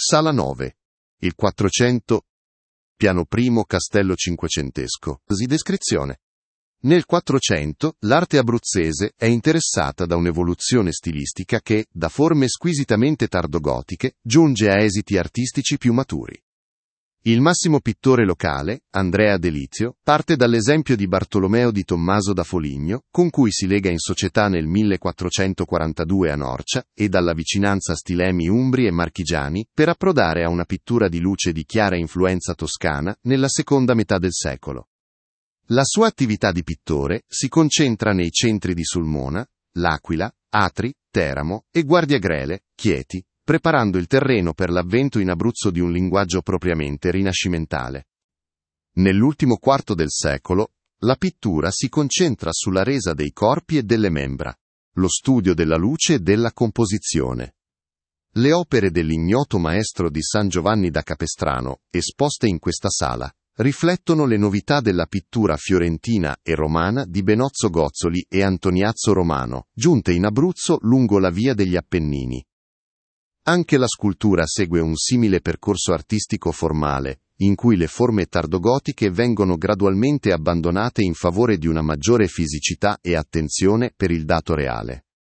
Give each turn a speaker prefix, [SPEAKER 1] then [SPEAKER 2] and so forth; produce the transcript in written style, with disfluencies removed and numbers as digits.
[SPEAKER 1] Sala 9. Il 400. Piano primo, castello cinquecentesco. Così descrizione. Nel 400, l'arte abruzzese è interessata da un'evoluzione stilistica che, da forme squisitamente tardogotiche, giunge a esiti artistici più maturi. Il massimo pittore locale, Andrea Delizio, parte dall'esempio di Bartolomeo di Tommaso da Foligno, con cui si lega in società nel 1442 a Norcia, e dalla vicinanza a stilemi umbri e marchigiani, per approdare a una pittura di luce di chiara influenza toscana nella seconda metà del secolo. La sua attività di pittore si concentra nei centri di Sulmona, L'Aquila, Atri, Teramo e Guardiagrele, Chieti, preparando il terreno per l'avvento in Abruzzo di un linguaggio propriamente rinascimentale. Nell'ultimo quarto del secolo, la pittura si concentra sulla resa dei corpi e delle membra, lo studio della luce e della composizione. Le opere dell'ignoto maestro di San Giovanni da Capestrano, esposte in questa sala, riflettono le novità della pittura fiorentina e romana di Benozzo Gozzoli e Antoniazzo Romano, giunte in Abruzzo lungo la via degli Appennini. Anche la scultura segue un simile percorso artistico formale, in cui le forme tardogotiche vengono gradualmente abbandonate in favore di una maggiore fisicità e attenzione per il dato reale.